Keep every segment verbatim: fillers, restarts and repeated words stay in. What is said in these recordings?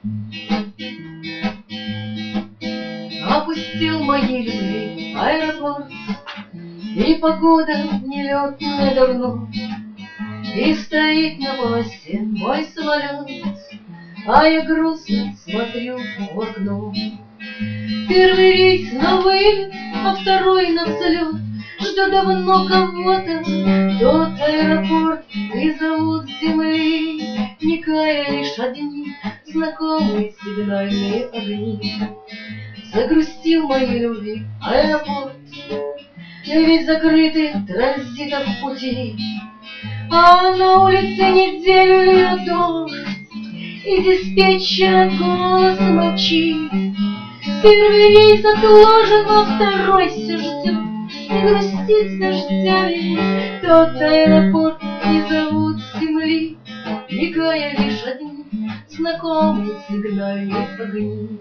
Опустил моей любви аэропорт, и погода нелетная давно, и стоит на полосе мой самолет, а я грустно смотрю в окно. Первый рейс на вылет, а второй на взлет. Жду давно кого-то, тот аэропорт и зовут с земли, мигая лишь одни знакомые сигнальные огни. Загрустил моей любви аэропорт, ведь закрыты транзитов пути, а на улице неделю льет дождь, и диспетчер голос молчит. Первый рейс отложен, а второй все ждет, и грустит с дождями тот аэропорт, и зовут с земли, мигая лишь одни знакомые сигнальные огни.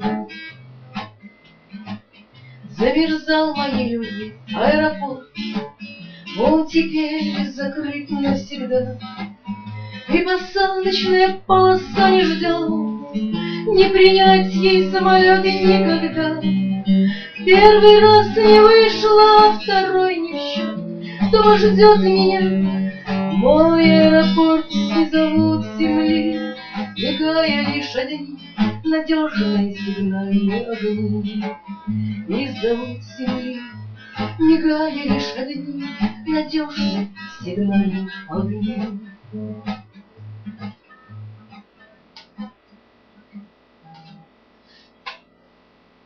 Замерзал моей любви аэропорт, он теперь закрыт навсегда, и посадочная полоса не ждет, не принять ей самолеты никогда. Первый раз не вышла, а второй не в счет. Кто ждет меня? Мой аэропорт и зовут с земли, мигая лишь одни надежные сигнальные огни. И зовут с земли, мигая лишь одни надежные сигнальные огни.